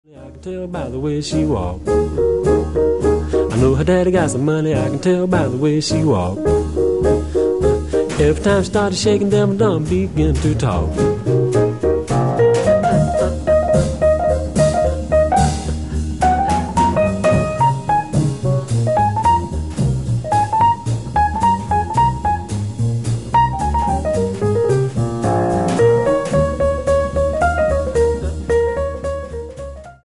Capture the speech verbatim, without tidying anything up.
I can tell by the way she walk. I know her daddy got some money. I can tell by the way she walk. Every time she started shaking, them dumb begin to talk.